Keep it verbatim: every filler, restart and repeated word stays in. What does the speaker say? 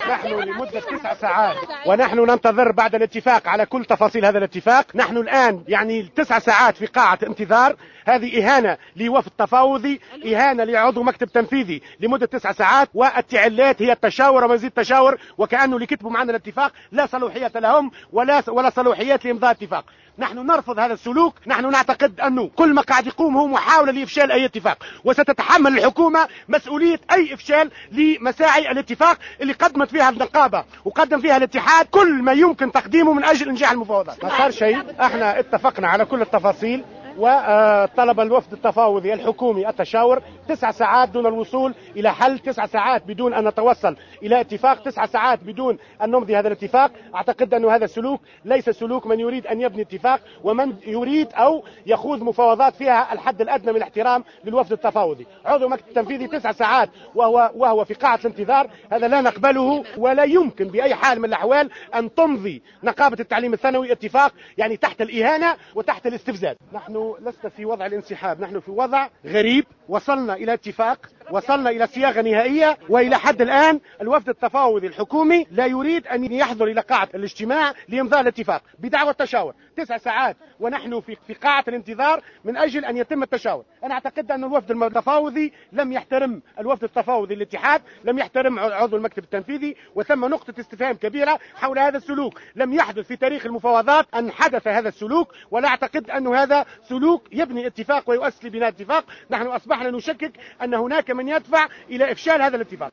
نحن لمدة تسع ساعات ونحن ننتظر بعد الاتفاق على كل تفاصيل هذا الاتفاق. نحن الآن يعني تسع ساعات في قاعة انتظار. هذه إهانة لوفد تفاوضي، إهانة لعضو مكتب تنفيذي لمدة تسع ساعات، والتعلات هي التشاور ومزيد تشاور، وكأنه اللي كتبوا معنا الاتفاق لا صلاحية لهم ولا ولا صلاحيات لإمضاء اتفاق. نحن نرفض هذا السلوك. نحن نعتقد أنه كل ما قاعد يقوم هو محاولة لإفشال أي اتفاق، وستتحمل الحكومة مسؤولية أي إفشال لمساعي الاتفاق اللي قدمت فيها النقابة وقدم فيها الاتحاد كل ما يمكن تقديمه من أجل إنجاح المفاوضات. ما صار شيء. احنا اتفقنا على كل التفاصيل، وطلب الوفد التفاوضي الحكومي التشاور تسع ساعات دون الوصول إلى حل، تسع ساعات بدون أن نتوصل إلى اتفاق، تسع ساعات بدون أن نمضي هذا الاتفاق. أعتقد أن هذا السلوك ليس سلوك من يريد أن يبني اتفاق ومن يريد أو يخوض مفاوضات فيها الحد الأدنى من الاحترام للوفد التفاوضي. عضو مكتب تنفيذي تسع ساعات وهو وهو في قاعة الانتظار، هذا لا نقبله، ولا يمكن بأي حال من الأحوال أن تمضي نقابة التعليم الثانوي اتفاق يعني تحت الإهانة وتحت الاستفزاز. نحن لسنا في وضع الانسحاب، نحن في وضع غريب. وصلنا إلى اتفاق، وصلنا إلى صياغة نهائية، وإلى حد الآن الوفد التفاوضي الحكومي لا يريد أن يحضر إلى قاعة الاجتماع لإمضاء الاتفاق بدعوى التشاور. تسع ساعات ونحن في في قاعة الانتظار من أجل أن يتم التشاور. أنا أعتقد أن الوفد التفاوضي لم يحترم الوفد التفاوضي الاتحاد، لم يحترم عضو المكتب التنفيذي، وثم نقطة استفهام كبيرة حول هذا السلوك. لم يحدث في تاريخ المفاوضات أن حدث هذا السلوك، ولا أعتقد أن هذا سلوك يبني اتفاق ويؤسس لبناء اتفاق. نحن أصبحنا نشكك أن هناك من يدفع إلى إفشال هذا الاتفاق.